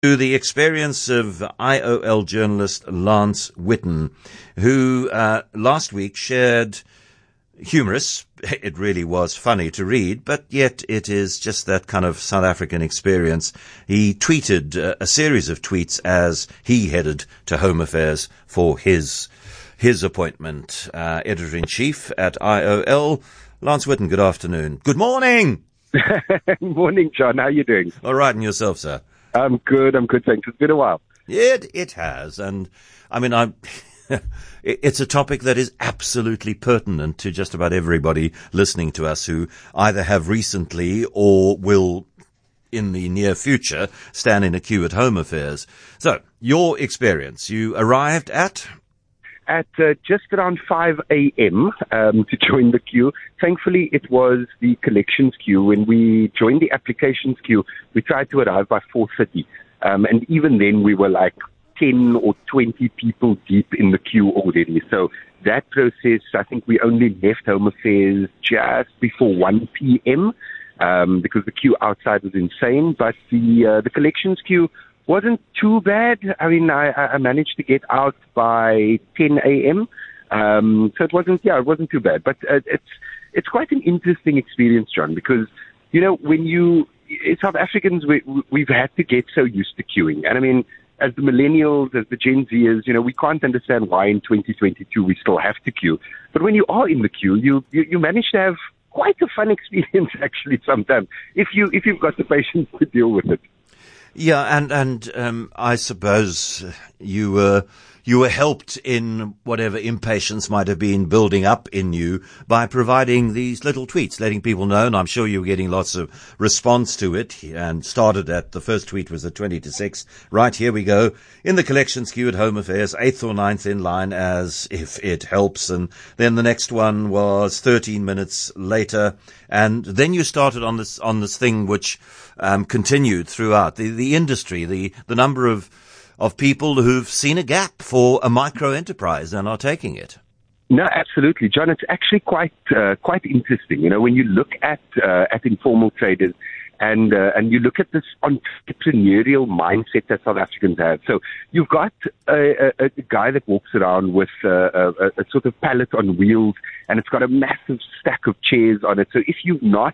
To the experience of IOL journalist Lance Whitten, who last week shared humorous, it really was funny to read, but yet it is just that kind of South African experience. He tweeted a series of tweets as he headed to Home Affairs for his appointment. Editor-in-Chief at IOL, Lance Whitten, good afternoon. Good morning! Morning, John. How are you doing? All right, and yourself, sir? I'm good, thanks. It's been a while. It has, and I mean, it's a topic that is absolutely pertinent to just about everybody listening to us who either have recently or will in the near future stand in a queue at Home Affairs. So, your experience, you arrived at just around 5 a.m. To join the queue. Thankfully, it was the collections queue. When we joined the applications queue, we tried to arrive by 4:30. And even then, we were like 10 or 20 people deep in the queue already. So that process, I think we only left Home Affairs just before 1 p.m. Because the queue outside was insane. But the collections queue wasn't too bad. I mean, I managed to get out by 10 a.m. So it wasn't too bad. But it's quite an interesting experience, John, because, when South Africans, we've had to get so used to queuing. And I mean, as the millennials, as the Gen Zers, we can't understand why in 2022 we still have to queue. But when you are in the queue, you manage to have quite a fun experience, actually, sometimes, if you've got the patience to deal with it. Yeah, and I suppose you were helped in whatever impatience might have been building up in you by providing these little tweets, letting people know, and I'm sure you were getting lots of response to it, and started at, the first tweet was at 20 to 6. Right, here we go. In the collections queue at Home Affairs, 8th or 9th in line, as if it helps. And then the next one was 13 minutes later. And then you started on this thing which continued throughout the industry, the number of people who've seen a gap for a micro enterprise and are taking it. No, absolutely, John. It's actually quite interesting. When you look at informal traders and you look at this entrepreneurial mindset that South Africans have. So you've got a guy that walks around with a sort of pallet on wheels, and it's got a massive stack of chairs on it. So if you've not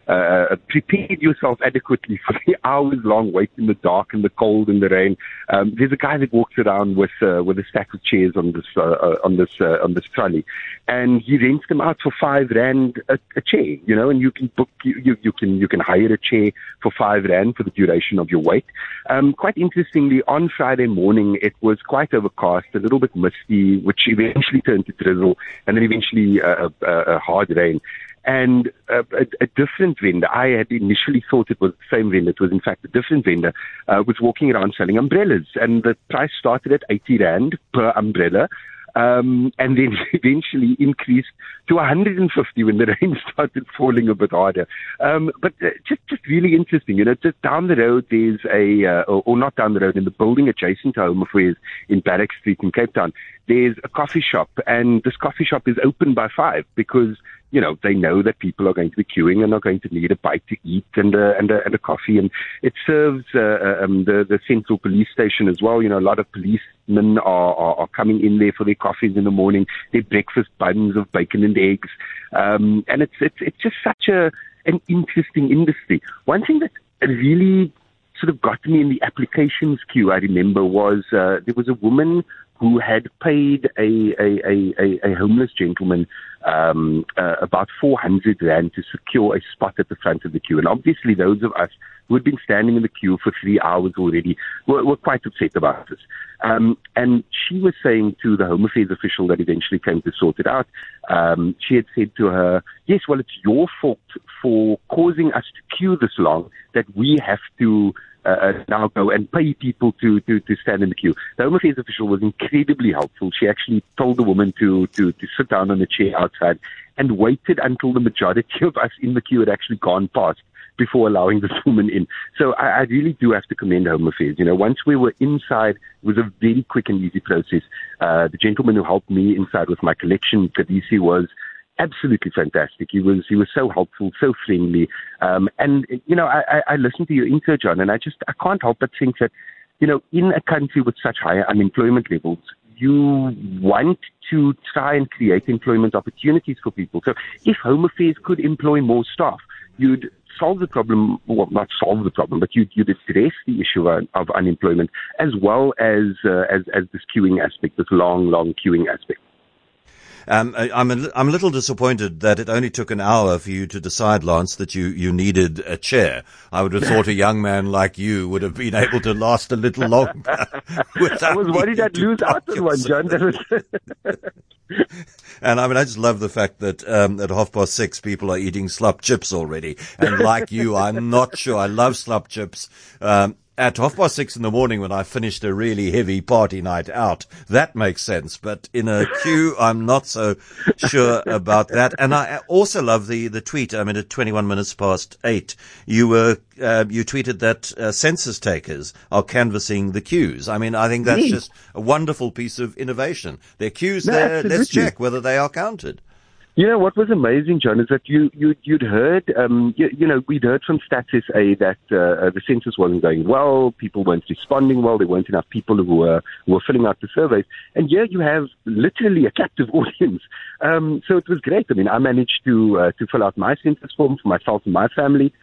prepared yourself adequately for the hours-long wait in the dark and the cold and the rain, there's a guy that walks around with a stack of chairs on this trolley, and he rents them out for R5 a chair, and you can book you can hire a chair for R5 for the duration of your wait. Quite interestingly, on Friday morning it was quite overcast, a little bit misty, which eventually turned to drizzle, and then eventually a hard rain. And a different vendor, I had initially thought it was the same vendor, it was in fact a different vendor, was walking around selling umbrellas, and the price started at R80 per umbrella, and then eventually increased to 150 when the rain started falling a bit harder. But just really interesting, just down the road there's or not down the road, in the building adjacent to Home Affairs in Barrack Street in Cape Town, there's a coffee shop, and this coffee shop is open by 5 because they know that people are going to be queuing and are going to need a bite to eat and a coffee. And it serves the central police station as well. A lot of policemen are coming in there for their coffees in the morning, their breakfast buns of bacon and eggs. And it's just such an interesting industry. One thing that really sort of got me in the applications queue, I remember, was there was a woman who had paid a homeless gentleman about R400 to secure a spot at the front of the queue. And obviously those of us who had been standing in the queue for 3 hours already were quite upset about this. And she was saying to the Home Affairs official that eventually came to sort it out, she had said to her, yes, well, it's your fault for causing us to queue this long that we have to now go and pay people to stand in the queue. The Home Affairs official was incredibly helpful. She actually told the woman to sit down on a chair outside and waited until the majority of us in the queue had actually gone past before allowing this woman in. So I really do have to commend Home Affairs. Once we were inside, it was a very quick and easy process. The gentleman who helped me inside with my collection, Kadisi, was absolutely fantastic. He was so helpful, so friendly. And, you know, I listened to your intro, John, and I can't help but think that, you know, in a country with such high unemployment levels, you want to try and create employment opportunities for people. So if Home Affairs could employ more staff, you'd solve the problem, well, not solve the problem, but you'd address the issue of unemployment as well as this queuing aspect, this long queuing aspect. I'm a little disappointed that it only took an hour for you to decide, Lance, that you needed a chair. I would have thought a young man like you would have been able to last a little longer. I was worried I'd lose out on one, John. And I mean, I just love the fact that at 6:30 people are eating slop chips already. And like you, I'm not sure. I love slop chips. At 6:30 in the morning when I finished a really heavy party night out, that makes sense. But in a queue, I'm not so sure about that. And I also love the tweet. I mean, at 8:21, you tweeted that census takers are canvassing the queues. I mean, I think that's just a wonderful piece of innovation. There are queues there. Absolutely. Let's check whether they are counted. You know, what was amazing, John, is that you'd heard, we'd heard from Stats SA that the census wasn't going well, people weren't responding well, there weren't enough people who were filling out the surveys. And here you have literally a captive audience. So it was great. I mean, I managed to fill out my census form for myself and my family,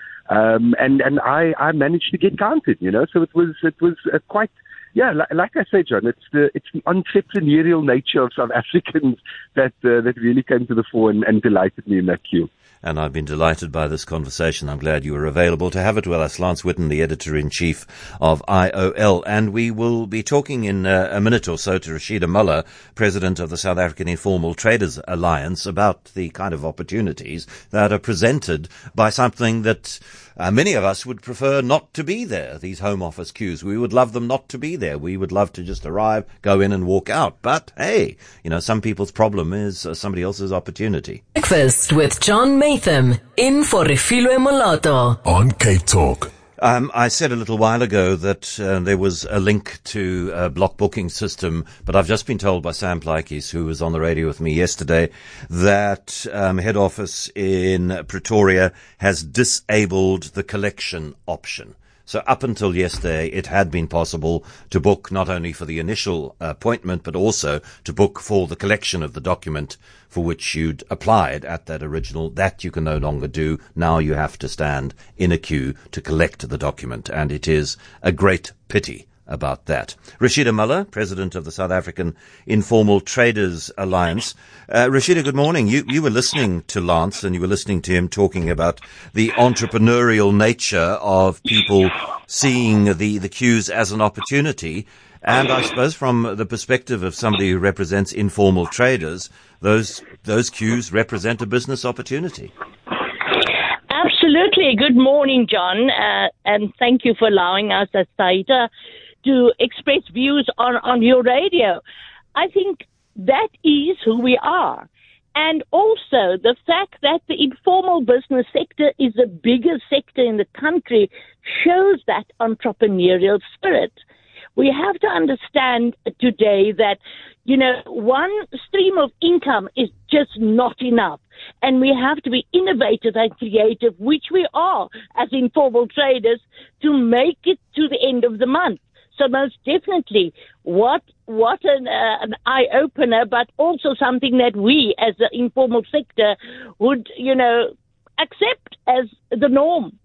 and I managed to get counted, you know, so it was quite... Yeah, like I say, John, it's the entrepreneurial nature of South Africans that really came to the fore and delighted me in that queue. And I've been delighted by this conversation. I'm glad you were available to have it with us. Lance Whitten, the editor-in-chief of IOL. And we will be talking in a minute or so to Rashida Muller, president of the South African Informal Traders Alliance, about the kind of opportunities that are presented by something that many of us would prefer not to be there, these Home Office queues. We would love them not to be there. We would love to just arrive, go in and walk out. But, hey, you know, some people's problem is somebody else's opportunity. Breakfast with John Maytham, in for Refilwe Moloto on Cape Talk. I said a little while ago that there was a link to a block booking system, but I've just been told by Sam Plaatjes, who was on the radio with me yesterday, that head office in Pretoria has disabled the collection option. So up until yesterday, it had been possible to book not only for the initial appointment, but also to book for the collection of the document for which you'd applied at that original. That you can no longer do. Now you have to stand in a queue to collect the document, and it is a great pity about that. Rashida Muller, president of the South African Informal Traders Alliance. Rashida, good morning. You were listening to Lance, and you were listening to him talking about the entrepreneurial nature of people seeing the queues as an opportunity. And I suppose from the perspective of somebody who represents informal traders, those queues represent a business opportunity. Absolutely. Good morning, John, and thank you for allowing us as SAITA to express views on your radio. I think that is who we are. And also the fact that the informal business sector is the biggest sector in the country shows that entrepreneurial spirit. We have to understand today that, you know, one stream of income is just not enough. And we have to be innovative and creative, which we are as informal traders, to make it to the end of the month. So most definitely, what an eye-opener, but also something that we as the informal sector would, you know, accept as the norm.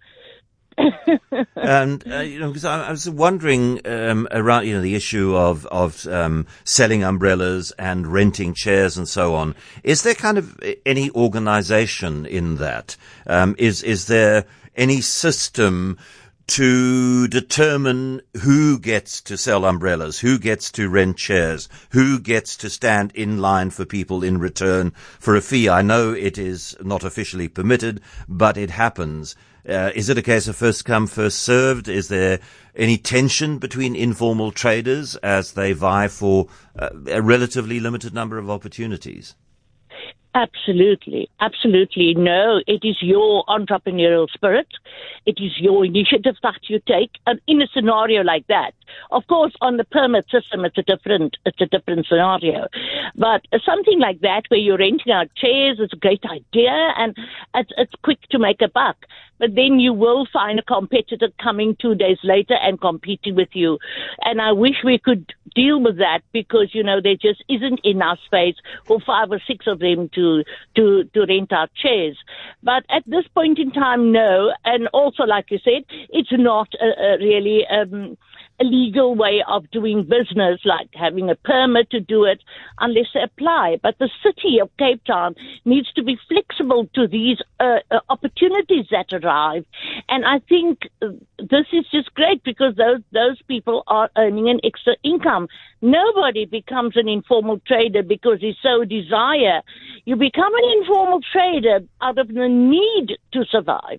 And, because I was wondering around, the issue of selling umbrellas and renting chairs and so on. Is there kind of any organization in that? Is there any system to determine who gets to sell umbrellas, who gets to rent chairs, who gets to stand in line for people in return for a fee? I know it is not officially permitted, but it happens. Is it a case of first come, first served? Is there any tension between informal traders as they vie for a relatively limited number of opportunities? Absolutely. Absolutely. No, it is your entrepreneurial spirit. It is your initiative that you take. And in a scenario like that, of course, on the permit system, it's a different scenario. But something like that where you're renting out chairs is a great idea and it's quick to make a buck. But then you will find a competitor coming 2 days later and competing with you. And I wish we could deal with that because, there just isn't enough space for 5 or 6 of them to rent out chairs. But at this point in time, no. And also, like you said, it's not really a legal way of doing business, like having a permit to do it unless they apply. But the city of Cape Town needs to be flexible to these opportunities that arrive. And I think this is just great because those people are earning an extra income. Nobody becomes an informal trader because they so desire. You become an informal trader out of the need to survive.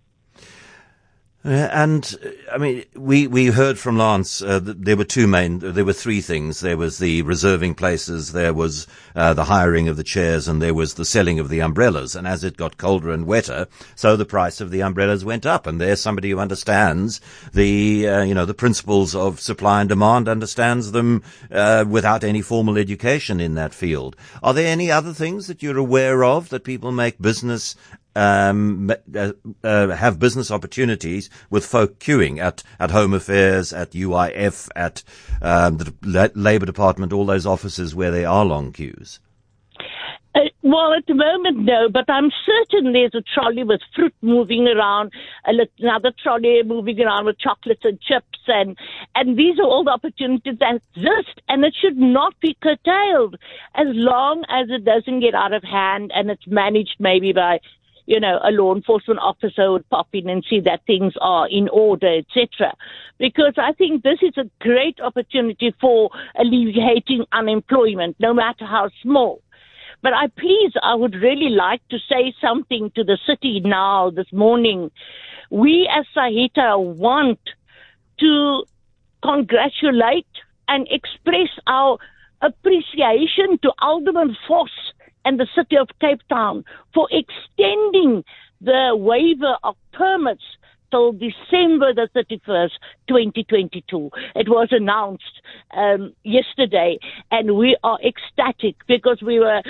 We heard from Lance that there were 3 things. There was the reserving places, there was the hiring of the chairs, and there was the selling of the umbrellas. And as it got colder and wetter, so the price of the umbrellas went up. And there's somebody who understands the principles of supply and demand, understands them without any formal education in that field. Are there any other things that you're aware of that people make business have business opportunities with folk queuing at Home Affairs, at UIF, at the Labour Department, all those offices where there are long queues? Well, at the moment, no, but I'm certain there's a trolley with fruit moving around, another trolley moving around with chocolates and chips, and these are all the opportunities that exist, and it should not be curtailed as long as it doesn't get out of hand and it's managed maybe by a law enforcement officer would pop in and see that things are in order, etc. Because I think this is a great opportunity for alleviating unemployment, no matter how small. But I would really like to say something to the city now, this morning. We as SAHITA want to congratulate and express our appreciation to Alderman Vos and the city of Cape Town for extending the waiver of permits till December the 31st, 2022. It was announced yesterday, and we are ecstatic because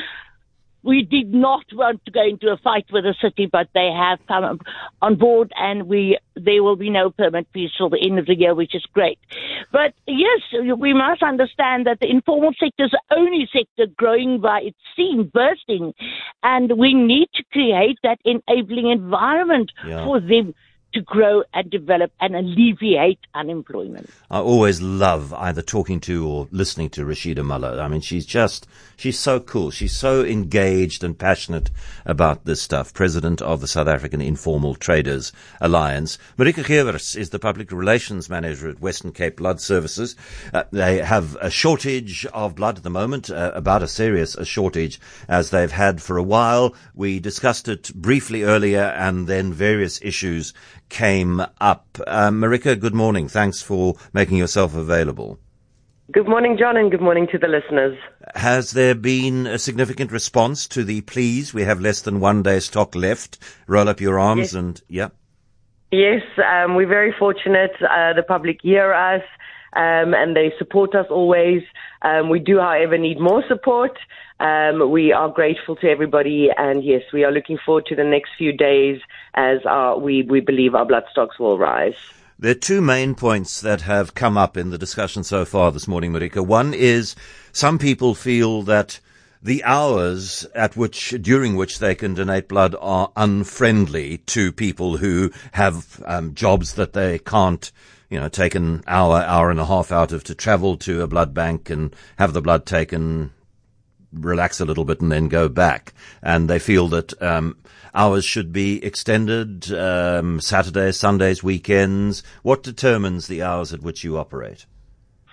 we did not want to go into a fight with the city, but they have come on board, and there will be no permit fees till the end of the year, which is great. But yes, we must understand that the informal sector is the only sector growing by its seam bursting, and we need to create that enabling environment for them to grow and develop and alleviate unemployment. I always love either talking to or listening to Rashida Muller. I mean, she's so cool. She's so engaged and passionate about this stuff. President of the South African Informal Traders Alliance. Marika Gevers is the Public Relations Manager at Western Cape Blood Services. They have a shortage of blood at the moment, about as serious a shortage as they've had for a while. We discussed it briefly earlier, and then various issues came up. Marika, good morning. Thanks for making yourself available. Good morning, John, and good morning to the listeners. Has there been a significant response to the pleas? We have less than 1 day stock left. Roll up your arms. Yes. Yes, we're very fortunate. The public hear us, and they support us always. We do, however, need more support. We are grateful to everybody, and yes, we are looking forward to the next few days as we believe our blood stocks will rise. There are 2 main points that have come up in the discussion so far this morning, Marika. One is some people feel that the hours during which they can donate blood are unfriendly to people who have jobs that they can't take an hour and a half out of to travel to a blood bank and have the blood taken, relax a little bit and then go back. And they feel that hours should be extended, Saturdays, Sundays, weekends. What determines the hours at which you operate?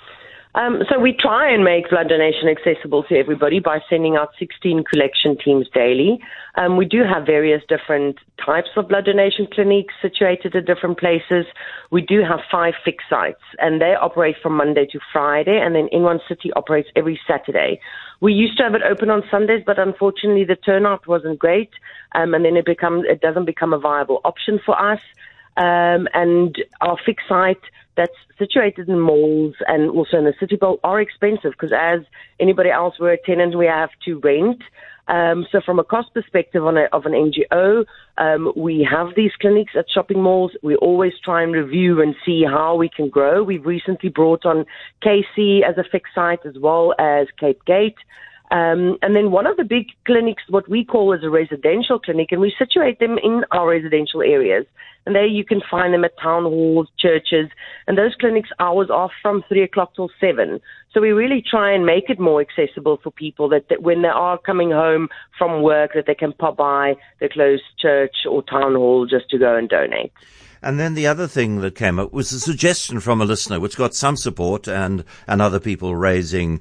So we try and make blood donation accessible to everybody by sending out 16 collection teams daily. We do have various different types of blood donation clinics situated at different places. We do have 5 fixed sites, and they operate from Monday to Friday, and then Ingwan City operates every Saturday. We used to have it open on Sundays, but unfortunately the turnout wasn't great, and then it doesn't become a viable option for us. And our fixed site that's situated in malls and also in the City Bowl are expensive because, as anybody else, we're a tenant, we have to rent. So from a cost perspective of an NGO, we have these clinics at shopping malls. We always try and review and see how we can grow. We've recently brought on KC as a fixed site as well as Cape Gate. And then one of the big clinics, what we call is a residential clinic, and we situate them in our residential areas. And there you can find them at town halls, churches, and those clinics hours off from 3 o'clock till 7. So we really try and make it more accessible for people that when they are coming home from work, that they can pop by the close church or town hall just to go and donate. And then the other thing that came up was a suggestion from a listener, which got some support and other people raising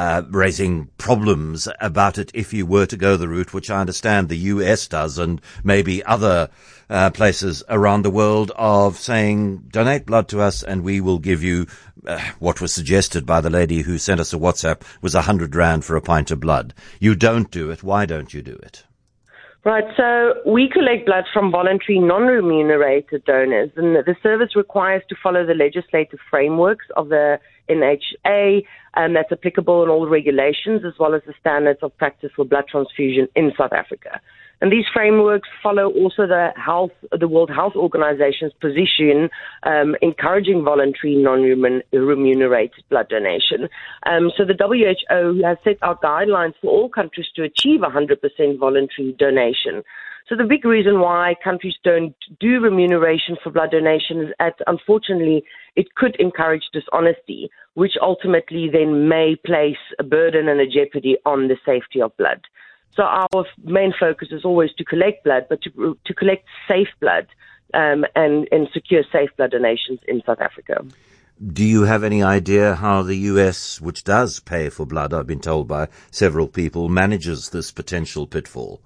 problems about it if you were to go the route, which I understand the US does and maybe other places around the world, of saying, donate blood to us and we will give you what was suggested by the lady who sent us a WhatsApp was 100 Rand for a pint of blood. You don't do it. Why don't you do it? Right, so we collect blood from voluntary, non-remunerated donors, and the service requires to follow the legislative frameworks of the NHA, and that's applicable in all the regulations, as well as the standards of practice for blood transfusion in South Africa. And these frameworks follow also the World Health Organization's position encouraging voluntary, non-remunerated blood donation. So the WHO has set out guidelines for all countries to achieve 100% voluntary donation. So the big reason why countries don't do remuneration for blood donation is that, unfortunately, it could encourage dishonesty, which ultimately then may place a burden and a jeopardy on the safety of blood. So our main focus is always to collect blood, but to collect safe blood and secure safe blood donations in South Africa. Do you have any idea how the US, which does pay for blood, I've been told by several people, manages this potential pitfall?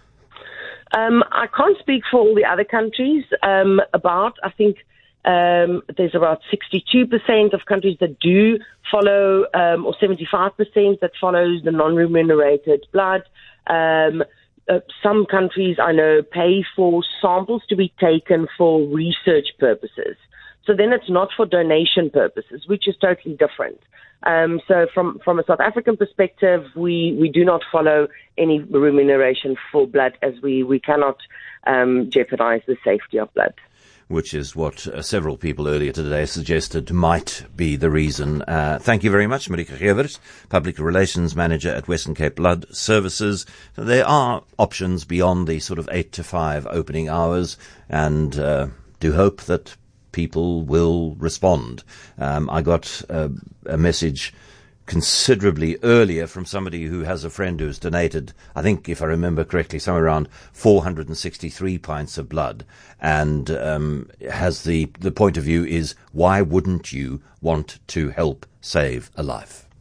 I can't speak for all the other countries. I think there's about 62% of countries that do follow, or 75% that follows the non-remunerated blood. Some countries, I know, pay for samples to be taken for research purposes. So then it's not for donation purposes, which is totally different. So from a South African perspective, we do not follow any remuneration for blood, as we cannot jeopardize the safety of blood. Which is what several people earlier today suggested might be the reason. Thank you very much, Marika Gevers, Public Relations Manager at Western Cape Blood Services. So there are options beyond the sort of 8 to 5 opening hours, and do hope that people will respond. I got a message considerably earlier from somebody who has a friend who's donated, I think, if I remember correctly, somewhere around 463 pints of blood, and has the point of view is, why wouldn't you want to help save a life?